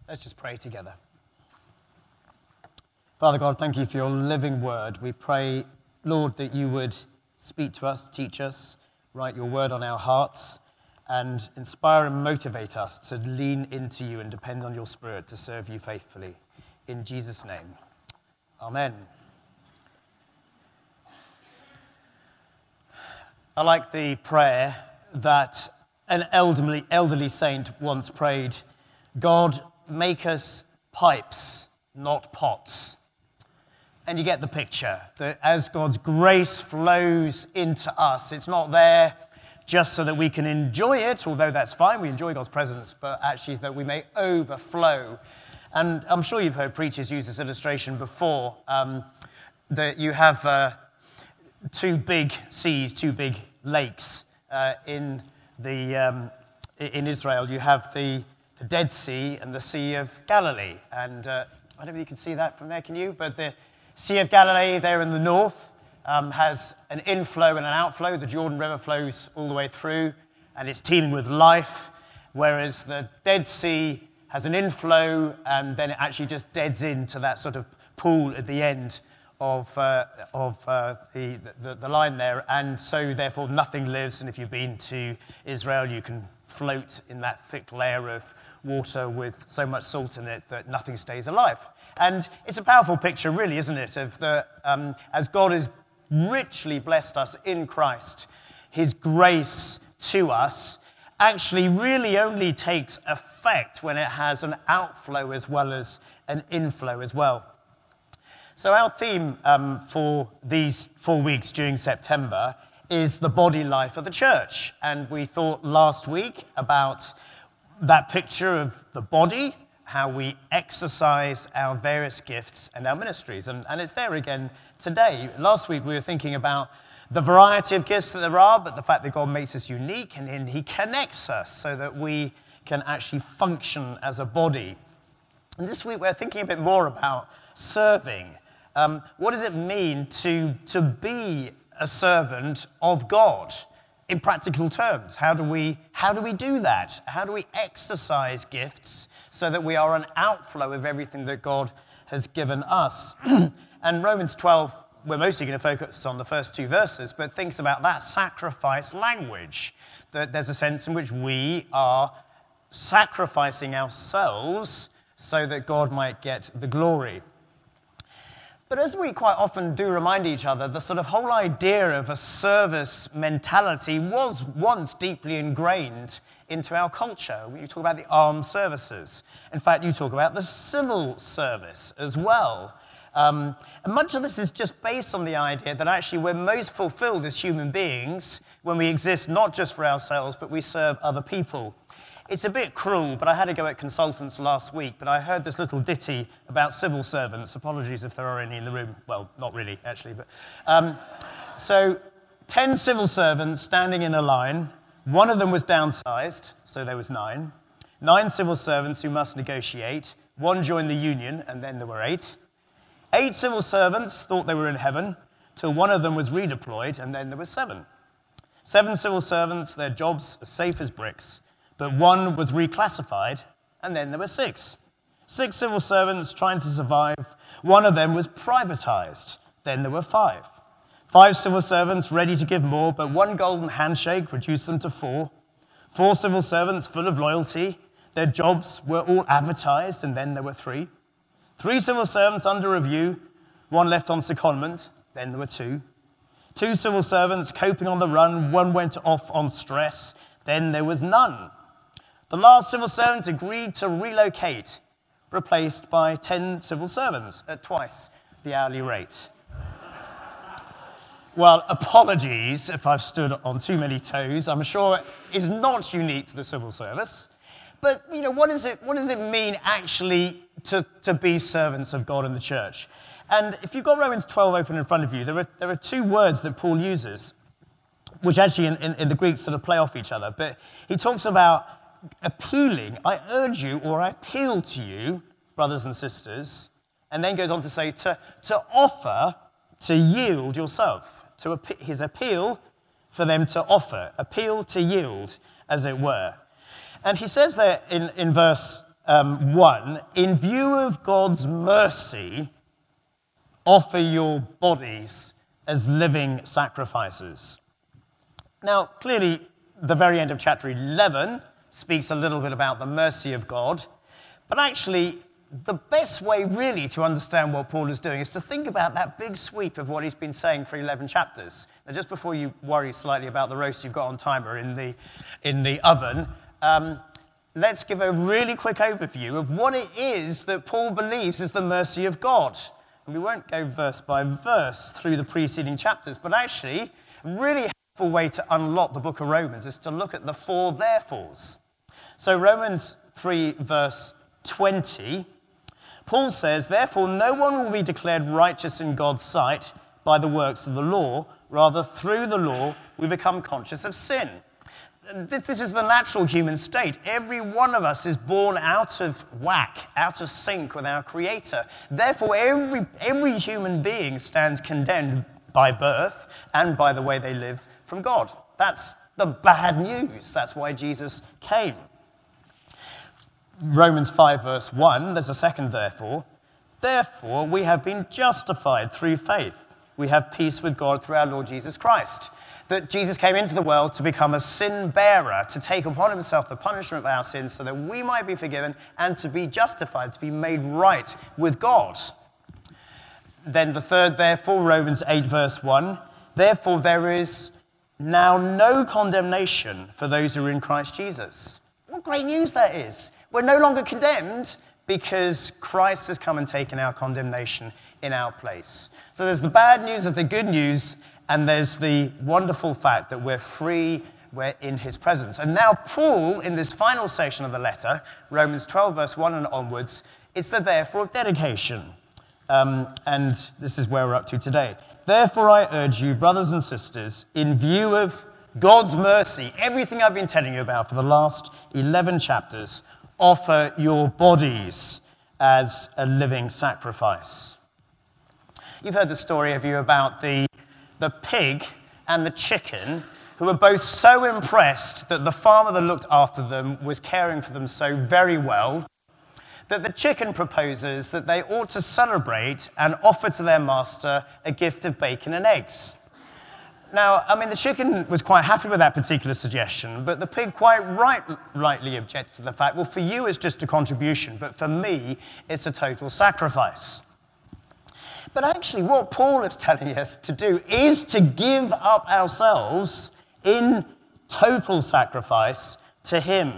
Let's just pray together. Father God, thank you for your living word. We pray, Lord, that you would speak to us, teach us, write your word on our hearts, and inspire and motivate us to lean into you and depend on your Spirit to serve you faithfully. In Jesus' name, amen. I like the prayer that an elderly saint once prayed, God, make us pipes, not pots. And you get the picture, that as God's grace flows into us, it's not there just so that we can enjoy it, although that's fine, we enjoy God's presence, but actually that we may overflow. And I'm sure you've heard preachers use this illustration before, that you have two big seas, two big lakes in Israel. You have the Dead Sea and the Sea of Galilee. And I don't know if you can see that from there, can you? But the Sea of Galilee there in the north has an inflow and an outflow. The Jordan River flows all the way through, and it's teeming with life, whereas the Dead Sea has an inflow, and then it actually just deads into that sort of pool at the end of the line there, and so therefore nothing lives. And if you've been to Israel, you can float in that thick layer of water with so much salt in it that nothing stays alive. And it's a powerful picture, really, isn't it, of as God has richly blessed us in Christ, his grace to us actually really only takes effect when it has an outflow as well as an inflow as well. So our theme for these 4 weeks during September is the body life of the church. And we thought last week about that picture of the body, how we exercise our various gifts and our ministries. And it's there again today. Last week we were thinking about the variety of gifts that there are, but the fact that God makes us unique and he connects us so that we can actually function as a body. And this week we're thinking a bit more about serving. What does it mean to be a servant of God in practical terms? How do we do that? How do we exercise gifts so that we are an outflow of everything that God has given us? And Romans 12, we're mostly going to focus on the first two verses, but thinks about that sacrifice language, that there's a sense in which we are sacrificing ourselves so that God might get the glory. But as we quite often do remind each other, the sort of whole idea of a service mentality was once deeply ingrained into our culture. You talk about the armed services. In fact, you talk about the civil service as well. And much of this is just based on the idea that actually we're most fulfilled as human beings when we exist not just for ourselves, but we serve other people. It's a bit cruel, but I had to go at consultants last week, but I heard this little ditty about civil servants. Apologies if there are any in the room. Well, not really, actually. But so 10 civil servants standing in a line. One of them was downsized, so there was 9. 9 civil servants who must negotiate. 1 joined the union, and then there were 8. 8 civil servants thought they were in heaven, till one of them was redeployed, and then there were 7. 7 civil servants, their jobs as safe as bricks. But 1 was reclassified, and then there were 6. 6 civil servants trying to survive. 1 of them was privatized. Then there were 5. 5 civil servants ready to give more, but 1 golden handshake reduced them to 4. 4 civil servants full of loyalty. Their jobs were all advertised, and then there were 3. 3 civil servants under review. 1 left on secondment. Then there were 2. 2 civil servants coping on the run. 1 went off on stress. Then there was none. The last civil servant agreed to relocate, replaced by 10 civil servants at twice the hourly rate. Well, apologies if I've stood on too many toes. I'm sure it is not unique to the civil service. But, what does it mean actually to be servants of God in the church? And if you've got Romans 12 open in front of you, there are 2 words that Paul uses, which actually in the Greek sort of play off each other. But he talks about appealing. I urge you, or I appeal to you, brothers and sisters, and then goes on to say to offer, to yield yourself. His appeal for them to offer, appeal to yield, as it were. And he says there in verse 1, in view of God's mercy, offer your bodies as living sacrifices. Now, clearly, the very end of chapter 11 speaks a little bit about the mercy of God, but actually, the best way really to understand what Paul is doing is to think about that big sweep of what he's been saying for 11 chapters. Now, just before you worry slightly about the roast you've got on timer in the oven, let's give a really quick overview of what it is that Paul believes is the mercy of God. And we won't go verse by verse through the preceding chapters, but actually, a really helpful way to unlock the book of Romans is to look at the 4 therefores. So Romans 3, verse 20, Paul says, therefore, no one will be declared righteous in God's sight by the works of the law. Rather, through the law, we become conscious of sin. This is the natural human state. Every one of us is born out of whack, out of sync with our Creator. Therefore, every human being stands condemned by birth and by the way they live from God. That's the bad news. That's why Jesus came. Romans 5, verse 1, there's a second therefore. Therefore, we have been justified through faith. We have peace with God through our Lord Jesus Christ. That Jesus came into the world to become a sin bearer, to take upon himself the punishment of our sins so that we might be forgiven and to be justified, to be made right with God. Then the third therefore, Romans 8, verse 1, therefore there is now no condemnation for those who are in Christ Jesus. What great news that is. We're no longer condemned because Christ has come and taken our condemnation in our place. So there's the bad news, there's the good news, and there's the wonderful fact that we're free, we're in his presence. And now Paul, in this final section of the letter, Romans 12, verse 1 and onwards, it's the therefore of dedication. And this is where we're up to today. Therefore I urge you, brothers and sisters, in view of God's mercy, everything I've been telling you about for the last 11 chapters, offer your bodies as a living sacrifice. You've heard the story, have you, about the pig and the chicken who were both so impressed that the farmer that looked after them was caring for them so very well that the chicken proposes that they ought to celebrate and offer to their master a gift of bacon and eggs. Now, I mean, the chicken was quite happy with that particular suggestion, but the pig quite rightly objected to the fact, well, for you it's just a contribution, but for me it's a total sacrifice. But actually what Paul is telling us to do is to give up ourselves in total sacrifice to him.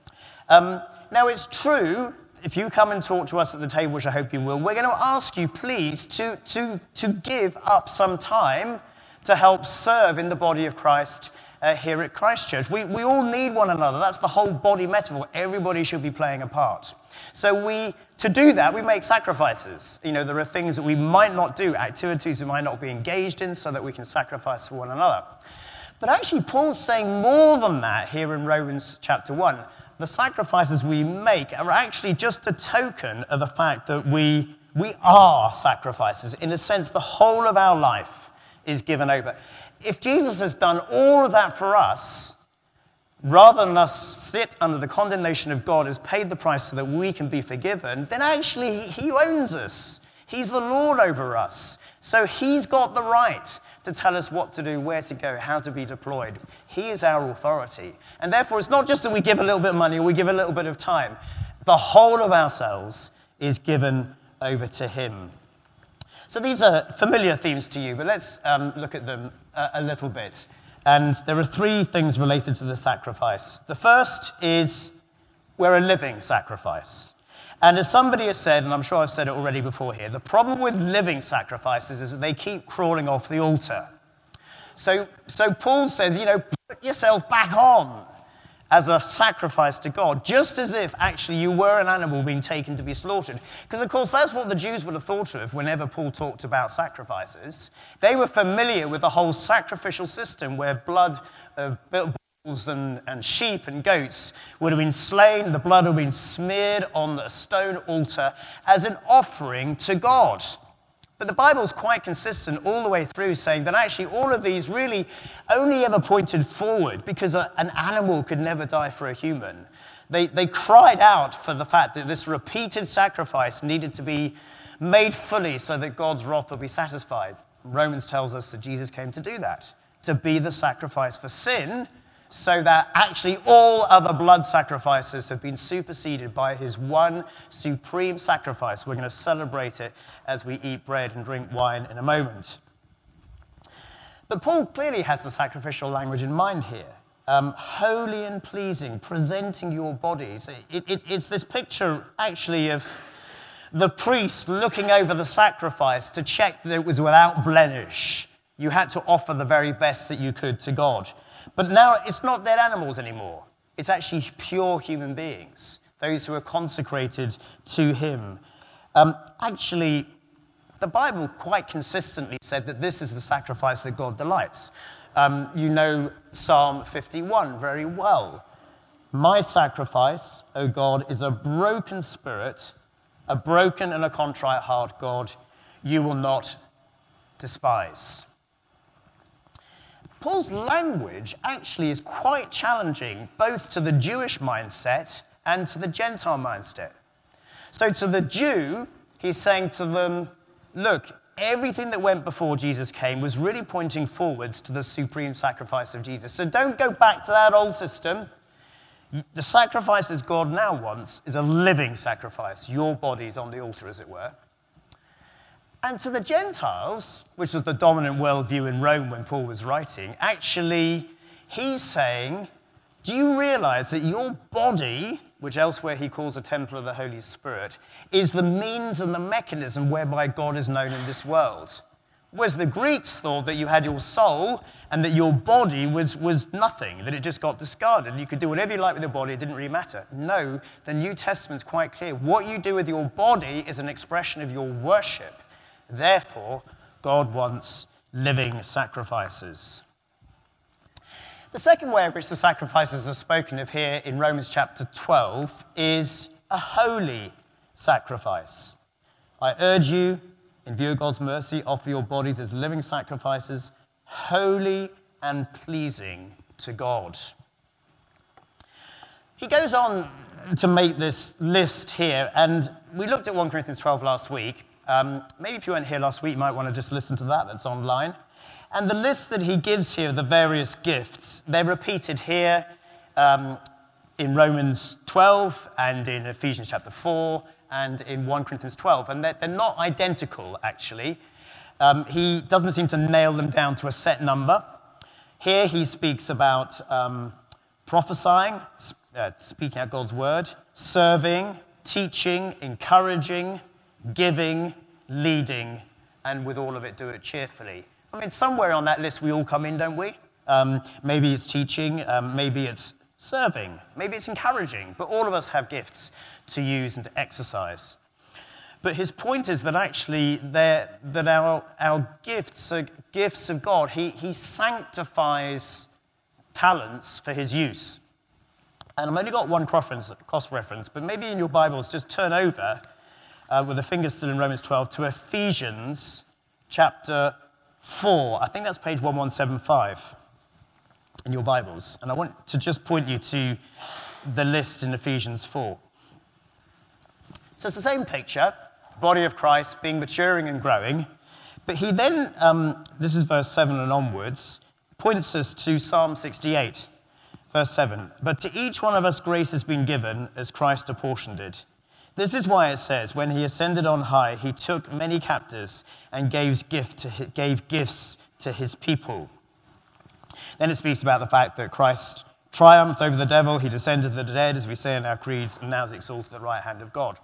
Now, it's true, if you come and talk to us at the table, which I hope you will, we're going to ask you, please, to give up some time to help serve in the body of Christ here at Christ Church. We all need one another. That's the whole body metaphor. Everybody should be playing a part. So to do that, we make sacrifices. You know, there are things that we might not do, activities we might not be engaged in, so that we can sacrifice for one another. But actually, Paul's saying more than that here in Romans chapter 1. The sacrifices we make are actually just a token of the fact that we are sacrifices. In a sense, the whole of our life is given over. If Jesus has done all of that for us, rather than us sit under the condemnation of God, has paid the price so that we can be forgiven, then actually he owns us. He's the Lord over us. So he's got the right to tell us what to do, where to go, how to be deployed. He is our authority. And therefore, it's not just that we give a little bit of money or we give a little bit of time. The whole of ourselves is given over to him. So these are familiar themes to you, but let's look at them a little bit. And there are 3 things related to the sacrifice. The first is we're a living sacrifice. And as somebody has said, and I'm sure I've said it already before here, the problem with living sacrifices is that they keep crawling off the altar. So Paul says, put yourself back on as a sacrifice to God, just as if actually you were an animal being taken to be slaughtered. Because, of course, that's what the Jews would have thought of whenever Paul talked about sacrifices. They were familiar with the whole sacrificial system where blood of bulls and sheep and goats would have been slain, the blood would have been smeared on a stone altar as an offering to God. But the Bible's quite consistent all the way through, saying that actually all of these really only ever pointed forward, because an animal could never die for a human. They cried out for the fact that this repeated sacrifice needed to be made fully so that God's wrath will be satisfied. Romans tells us that Jesus came to do that, to be the sacrifice for sin, so that actually all other blood sacrifices have been superseded by his one supreme sacrifice. We're going to celebrate it as we eat bread and drink wine in a moment. But Paul clearly has the sacrificial language in mind here. Holy and pleasing, presenting your bodies. It's this picture, actually, of the priest looking over the sacrifice to check that it was without blemish. You had to offer the very best that you could to God. But now it's not dead animals anymore. It's actually pure human beings, those who are consecrated to him. Actually, the Bible quite consistently said that this is the sacrifice that God delights. You know Psalm 51 very well. My sacrifice, O God, is a broken spirit, a broken and a contrite heart, God, you will not despise. Paul's language actually is quite challenging, both to the Jewish mindset and to the Gentile mindset. So to the Jew, he's saying to them, look, everything that went before Jesus came was really pointing forwards to the supreme sacrifice of Jesus. So don't go back to that old system. The sacrifices God now wants is a living sacrifice, your bodies on the altar, as it were. And to the Gentiles, which was the dominant worldview in Rome when Paul was writing, actually, he's saying, do you realize that your body, which elsewhere he calls a temple of the Holy Spirit, is the means and the mechanism whereby God is known in this world? Whereas the Greeks thought that you had your soul and that your body was nothing, that it just got discarded. And you could do whatever you like with your body, it didn't really matter. No, the New Testament's quite clear. What you do with your body is an expression of your worship. Therefore, God wants living sacrifices. The second way in which the sacrifices are spoken of here in Romans chapter 12 is a holy sacrifice. I urge you, in view of God's mercy, offer your bodies as living sacrifices, holy and pleasing to God. He goes on to make this list here, and we looked at 1 Corinthians 12 last week. Maybe if you weren't here last week, you might want to just listen to that. That's online. And the list that he gives here, the various gifts, they're repeated here in Romans 12 and in Ephesians chapter 4 and in 1 Corinthians 12. And they're not identical, actually. He doesn't seem to nail them down to a set number. Here he speaks about prophesying, speaking out God's word, serving, teaching, encouraging, giving, leading, and with all of it, do it cheerfully. I mean, somewhere on that list we all come in, don't we? Maybe it's teaching, maybe it's serving, maybe it's encouraging, but all of us have gifts to use and to exercise. But his point is that actually that our gifts are gifts of God. He sanctifies talents for his use. And I've only got one cross reference, but maybe in your Bibles just turn over with the finger still in Romans 12 to Ephesians chapter 4. I think that's page 1175 in your Bibles. And I want to just point you to the list in Ephesians 4. So it's the same picture, body of Christ being maturing and growing. But he then, this is verse 7 and onwards, points us to Psalm 68, verse 7. But to each one of us grace has been given as Christ apportioned it. This is why it says, when he ascended on high, he took many captives and gave gifts to his people. Then it speaks about the fact that Christ triumphed over the devil, he descended to the dead, as we say in our creeds, and now is exalted at the right hand of God.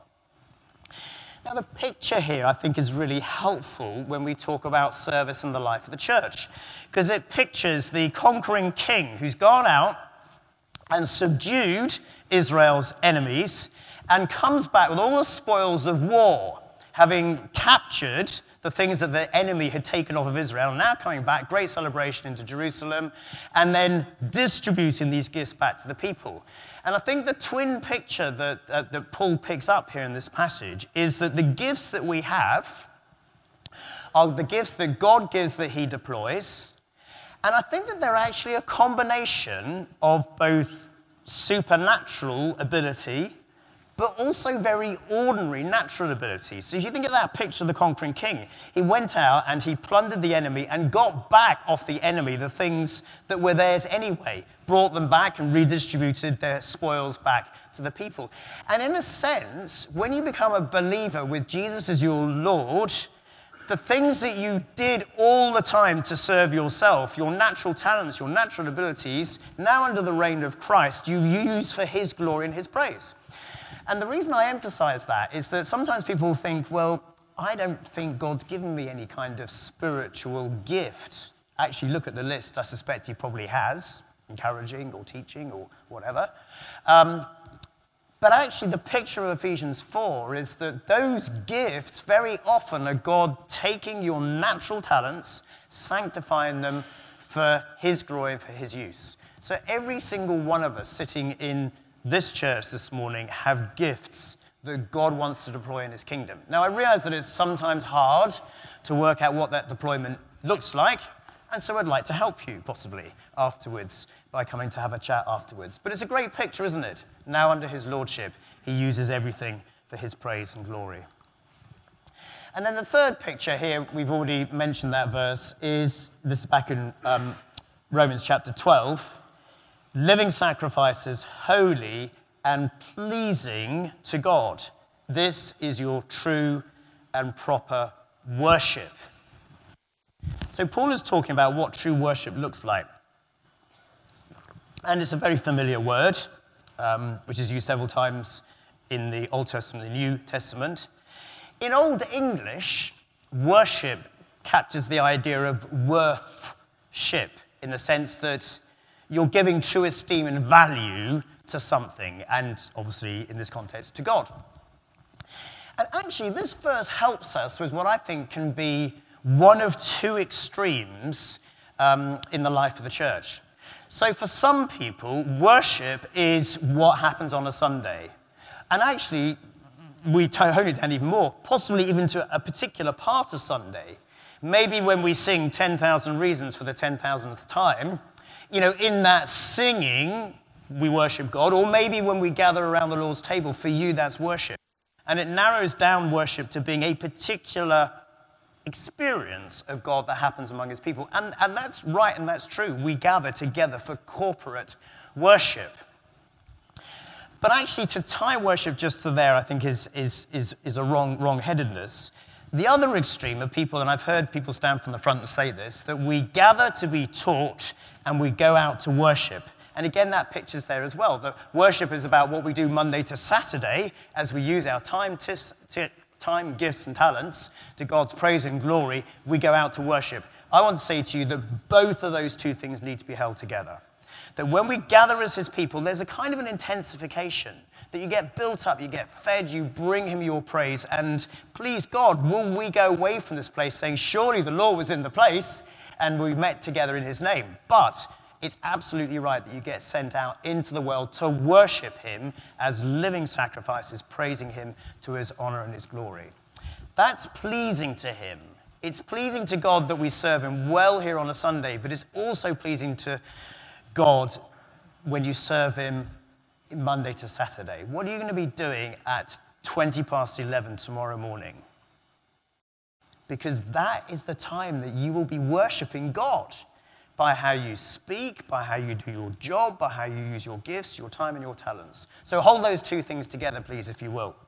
Now the picture here, I think, is really helpful when we talk about service in the life of the church, because it pictures the conquering king who's gone out and subdued Israel's enemies and comes back with all the spoils of war, having captured the things that the enemy had taken off of Israel, and now coming back, great celebration into Jerusalem, and then distributing these gifts back to the people. And I think the twin picture that Paul picks up here in this passage is that the gifts that we have are the gifts that God gives that he deploys, and I think that they're actually a combination of both supernatural ability, but also very ordinary natural ability. So if you think of that picture of the conquering king, he went out and he plundered the enemy and got back off the enemy the things that were theirs anyway, brought them back and redistributed their spoils back to the people. And in a sense, when you become a believer with Jesus as your Lord, the things that you did all the time to serve yourself, your natural talents, your natural abilities, now under the reign of Christ, you use for his glory and his praise. And the reason I emphasize that is that sometimes people think, well, I don't think God's given me any kind of spiritual gift. Actually, look at the list. I suspect he probably has, encouraging or teaching or whatever. But actually, the picture of Ephesians 4 is that those gifts very often are God taking your natural talents, sanctifying them for his glory and for his use. So every single one of us sitting in this church this morning have gifts that God wants to deploy in his kingdom. Now, I realize that it's sometimes hard to work out what that deployment looks like, and so I'd like to help you, possibly, afterwards, by coming to have a chat afterwards. But it's a great picture, isn't it? Now, under his lordship, he uses everything for his praise and glory. And then the third picture here, we've already mentioned that verse, is this is back in Romans chapter 12. Living sacrifices, holy and pleasing to God. This is your true and proper worship. So Paul is talking about what true worship looks like. And it's a very familiar word, which is used several times in the Old Testament and the New Testament. In Old English, worship captures the idea of worthship, in the sense that you're giving true esteem and value to something, and obviously, in this context, to God. And actually, this verse helps us with what I think can be one of two extremes in the life of the church. So for some people, worship is what happens on a Sunday. And actually, we hone it down even more, possibly even to a particular part of Sunday. Maybe when we sing 10,000 Reasons for the 10,000th time, in that singing, we worship God, or maybe when we gather around the Lord's table, for you, that's worship. And it narrows down worship to being a particular experience of God that happens among his people. And that's right and that's true. We gather together for corporate worship. But actually, to tie worship just to there, I think is a wrong-headedness. The other extreme of people, and I've heard people stand from the front and say this, that we gather to be taught and we go out to worship. And again, that picture's there as well. The worship is about what we do Monday to Saturday as we use our time, gifts, and talents to God's praise and glory. We go out to worship. I want to say to you that both of those two things need to be held together. That when we gather as his people, there's a kind of an intensification. That you get built up, you get fed, you bring him your praise. And please God, will we go away from this place saying, surely the Lord was in the place and we met together in his name. But it's absolutely right that you get sent out into the world to worship him as living sacrifices, praising him to his honor and his glory. That's pleasing to him. It's pleasing to God that we serve him well here on a Sunday, but it's also pleasing to God when you serve him Monday to Saturday. What are you going to be doing at 20 past 11 tomorrow morning? Because that is the time that you will be worshiping God by how you speak, by how you do your job, by how you use your gifts, your time, and your talents. So hold those two things together, please, if you will.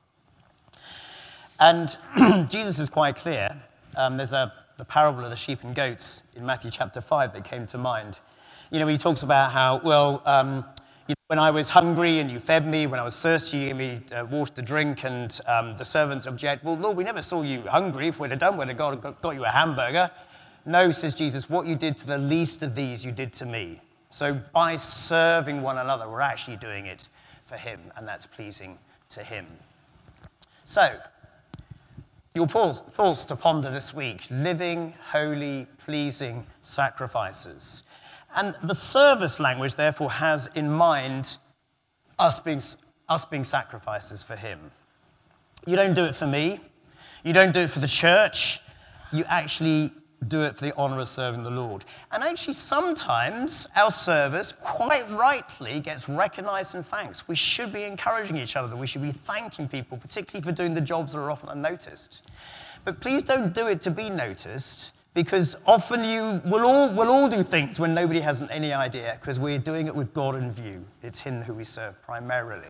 And Jesus is quite clear. There's the parable of the sheep and goats in Matthew chapter 5 that came to mind. He talks about how, when I was hungry and you fed me, when I was thirsty, you gave me water to drink, and the servants object, well, Lord, we never saw you hungry. If we'd have done, we'd have got you a hamburger. No, says Jesus, what you did to the least of these, you did to me. So by serving one another, we're actually doing it for him, and that's pleasing to him. So, your thoughts to ponder this week: living, holy, pleasing sacrifices. And the service language, therefore, has in mind us being sacrifices for him. You don't do it for me. You don't do it for the church. You actually do it for the honor of serving the Lord. And actually, sometimes our service, quite rightly, gets recognized and thanked. We should be encouraging each other. We should be thanking people, particularly for doing the jobs that are often unnoticed. But please don't do it to be noticed, because often we'll all do things when nobody has any idea, because we're doing it with God in view. It's him who we serve primarily.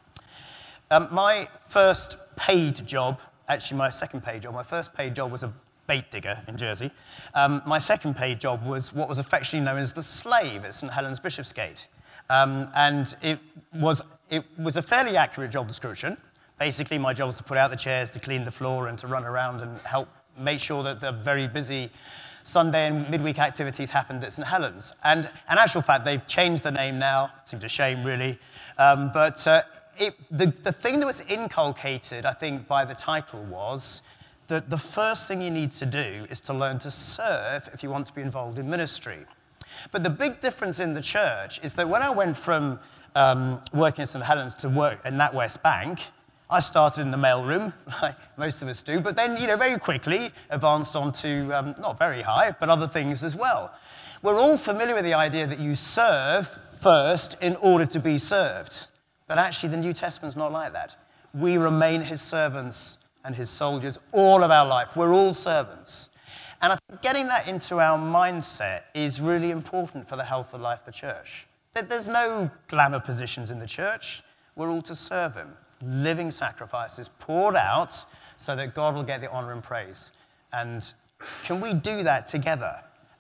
My first paid job, actually my second paid job, my first paid job was a bait digger in Jersey. My second paid job was what was affectionately known as the slave at St. Helens Bishopsgate. And it was a fairly accurate job description. Basically, my job was to put out the chairs, to clean the floor, and to run around and help make sure that the very busy Sunday and midweek activities happened at St. Helens. And in actual fact, they've changed the name now. Seems a shame, really. But the thing that was inculcated, I think, by the title was that the first thing you need to do is to learn to serve if you want to be involved in ministry. But the big difference in the church is that when I went from working at St. Helens to work in NatWest Bank, I started in the mailroom, like most of us do, but then, very quickly advanced on to, not very high, but other things as well. We're all familiar with the idea that you serve first in order to be served. But actually, the New Testament's not like that. We remain his servants and his soldiers all of our life. We're all servants. And I think getting that into our mindset is really important for the health and life of the church. There's no glamour positions in the church. We're all to serve him. Living sacrifices poured out so that God will get the honor and praise. And can we do that together?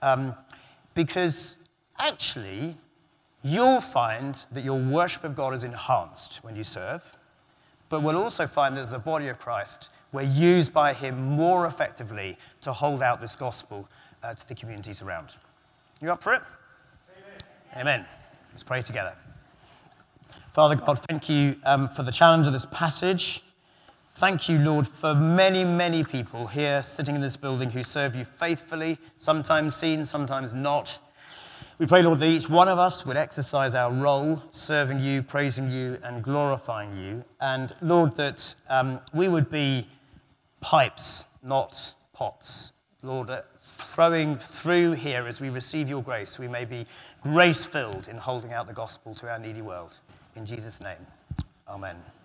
Because actually, you'll find that your worship of God is enhanced when you serve, but we'll also find that as the body of Christ, we're used by him more effectively to hold out this gospel to the communities around. You up for it? Amen. Amen. Let's pray together. Father God, thank you for the challenge of this passage. Thank you, Lord, for many, many people here sitting in this building who serve you faithfully, sometimes seen, sometimes not. We pray, Lord, that each one of us would exercise our role, serving you, praising you, and glorifying you. And, Lord, that we would be pipes, not pots. Lord, throwing through here as we receive your grace, we may be grace-filled in holding out the gospel to our needy world. In Jesus' name, amen.